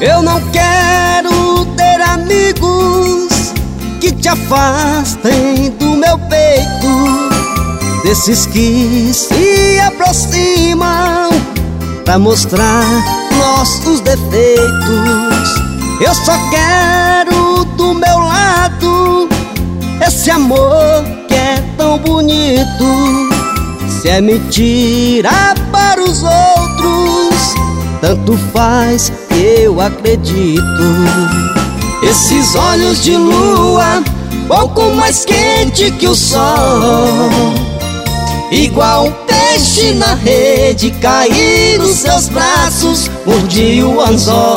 Eu não quero ter amigos que te afastem do meu peito, desses que se aproximam pra mostrar nossos defeitos. Eu só quero do meu lado esse amor que é tão bonito. Se é mentira para os outros, tanto faz, eu acredito. Esses olhos de lua, pouco mais quente que o sol, igual um peixe na rede, cair nos seus braços, mordi o anzol.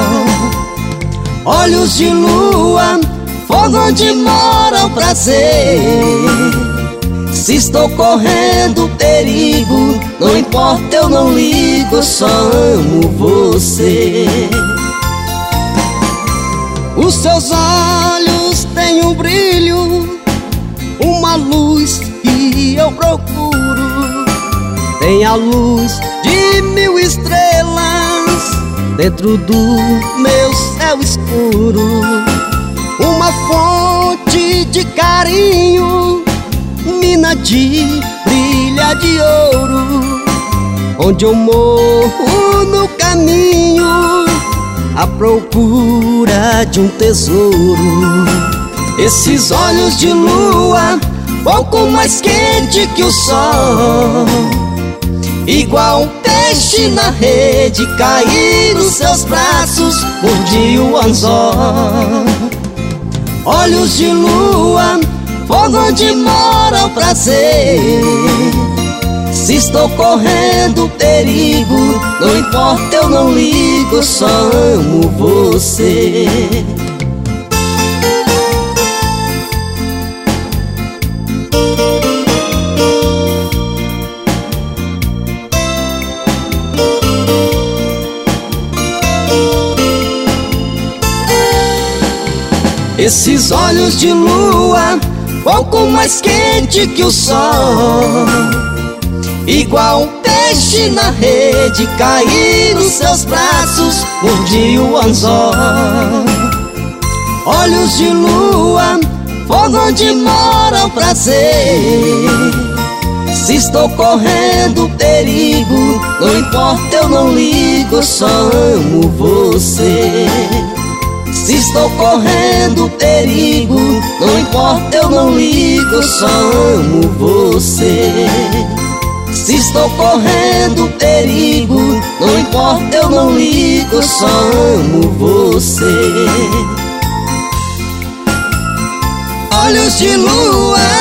Olhos de lua, fogo onde mora o prazer. Se estou correndo perigo, não importa, eu não ligo, eu só amo você. Os seus olhos têm um brilho, uma luz que eu procuro. Tem a luz de 1000 estrelas dentro do meu céu escuro. Uma fonte de carinho, mina de brilha de ouro, onde eu morro no caminho à procura de um tesouro. Esses olhos de lua, pouco mais quente que o sol, igual um peixe na rede, cair nos seus braços, mordi o anzol. Olhos de lua, fogo onde mora o prazer. Se estou correndo perigo, não importa, eu não ligo, eu só amo você. Esses olhos de lua, pouco mais quente que o sol, igual um peixe na rede, cair nos seus braços, mordi o anzol. Olhos de lua, fogo onde mora o prazer. Se estou correndo perigo, não importa, eu não ligo, eu só amo você. Se estou correndo perigo, não importa, eu não ligo, eu só amo você. Se estou correndo perigo, não importa, eu não ligo, eu só amo você. Olhos de lua,